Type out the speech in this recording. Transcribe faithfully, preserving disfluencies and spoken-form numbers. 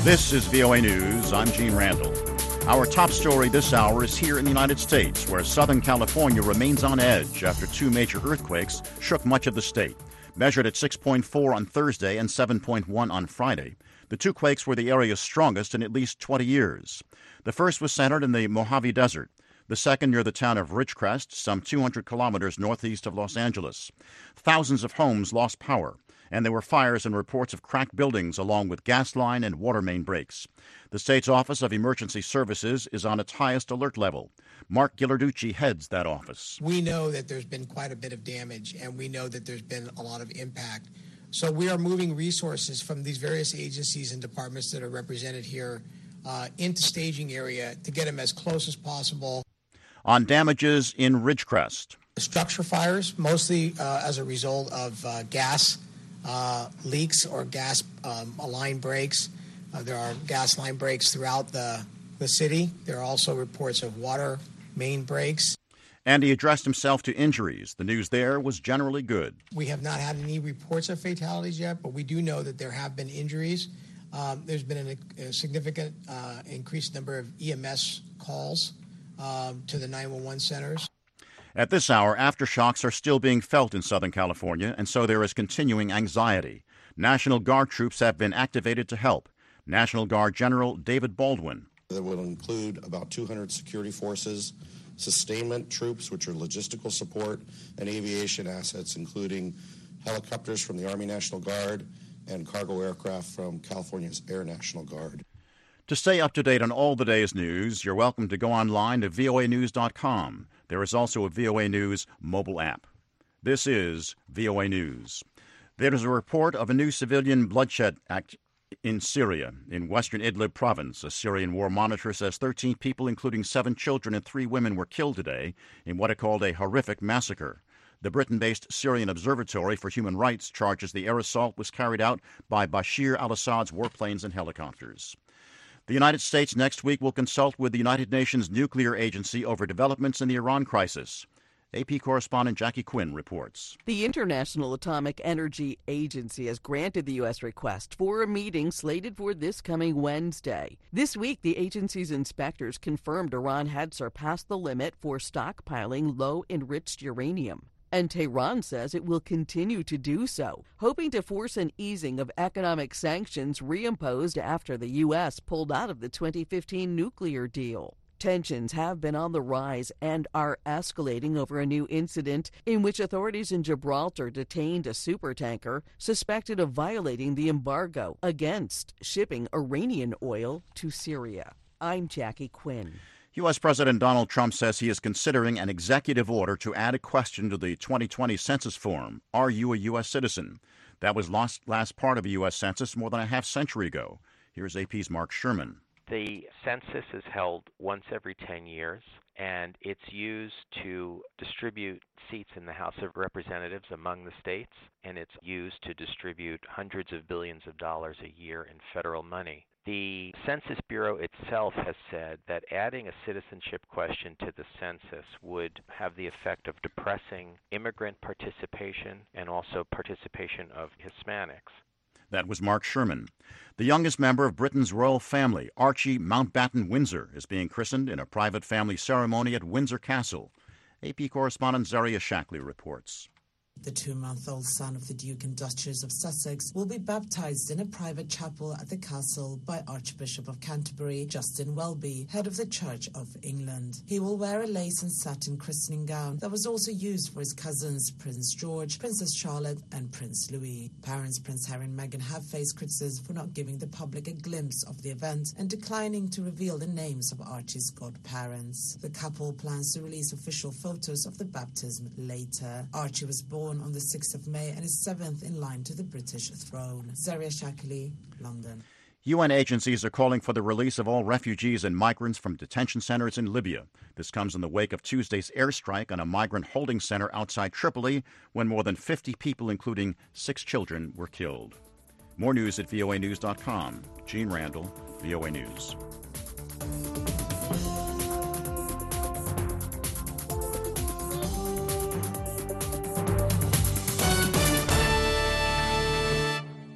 This is V O A News. I'm Gene Randall. Our top story this hour is here in the United States, where Southern California remains on edge after two major earthquakes shook much of the state. Measured at six point four on Thursday and seven point one on Friday, the two quakes were the area's strongest in at least twenty years. The first was centered in the Mojave Desert, the second near the town of Ridgecrest, some two hundred kilometers northeast of Los Angeles. Thousands of homes lost power, and there were fires and reports of cracked buildings along with gas line and water main breaks. The state's Office of Emergency Services is on its highest alert level. Mark Ghilarducci heads that office. We know that there's been quite a bit of damage, and we know that there's been a lot of impact. So we are moving resources from these various agencies and departments that are represented here uh, into staging area to get them as close as possible. On damages in Ridgecrest. Structure fires, mostly uh, as a result of uh, gas Uh, leaks or gas um, line breaks. Uh, there are gas line breaks throughout the, the city. There are also reports of water main breaks. And he addressed himself to injuries. The news there was generally good. We have not had any reports of fatalities yet, but we do know that there have been injuries. Um, there's been an, a significant uh, increased number of E M S calls um, to the nine one one centers. At this hour, aftershocks are still being felt in Southern California, and so there is continuing anxiety. National Guard troops have been activated to help. National Guard General David Baldwin. That will include about two hundred security forces, sustainment troops, which are logistical support, and aviation assets, including helicopters from the Army National Guard and cargo aircraft from California's Air National Guard. To stay up to date on all the day's news, you're welcome to go online to V O A news dot com. There is also a V O A News mobile app. This is V O A News. There is a report of a new civilian bloodshed act in Syria, in western Idlib province. A Syrian war monitor says thirteen people, including seven children and three women, were killed today in what it called a horrific massacre. The Britain-based Syrian Observatory for Human Rights charges the air assault was carried out by Bashir al-Assad's warplanes and helicopters. The United States next week will consult with the United Nations Nuclear Agency over developments in the Iran crisis. A P correspondent Jackie Quinn reports. The International Atomic Energy Agency has granted the U S request for a meeting slated for this coming Wednesday. This week, the agency's inspectors confirmed Iran had surpassed the limit for stockpiling low-enriched uranium. And Tehran says it will continue to do so, hoping to force an easing of economic sanctions reimposed after the U S pulled out of the twenty fifteen nuclear deal. Tensions have been on the rise and are escalating over a new incident in which authorities in Gibraltar detained a supertanker suspected of violating the embargo against shipping Iranian oil to Syria. I'm Jackie Quinn. U S. President Donald Trump says he is considering an executive order to add a question to the twenty twenty census form. Are you a U S citizen? That was last, last part of a U S census more than a half century ago. Here's A P's Mark Sherman. The census is held once every ten years, and it's used to distribute seats in the House of Representatives among the states, and it's used to distribute hundreds of billions of dollars a year in federal money. The Census Bureau itself has said that adding a citizenship question to the census would have the effect of depressing immigrant participation and also participation of Hispanics. That was Mark Sherman. The youngest member of Britain's royal family, Archie Mountbatten Windsor, is being christened in a private family ceremony at Windsor Castle. A P correspondent Zaria Shackley reports. The two-month-old son of the Duke and Duchess of Sussex will be baptised in a private chapel at the castle by Archbishop of Canterbury, Justin Welby, head of the Church of England. He will wear a lace and satin christening gown that was also used for his cousins Prince George, Princess Charlotte and Prince Louis. Parents Prince Harry and Meghan have faced criticism for not giving the public a glimpse of the event and declining to reveal the names of Archie's godparents. The couple plans to release official photos of the baptism later. Archie was born on the sixth of May and is seventh in line to the British throne. Zaria Shackley, London. U N agencies are calling for the release of all refugees and migrants from detention centers in Libya. This comes in the wake of Tuesday's airstrike on a migrant holding center outside Tripoli when more than fifty people, including six children, were killed. More news at V O A news dot com. Gene Randall, V O A News.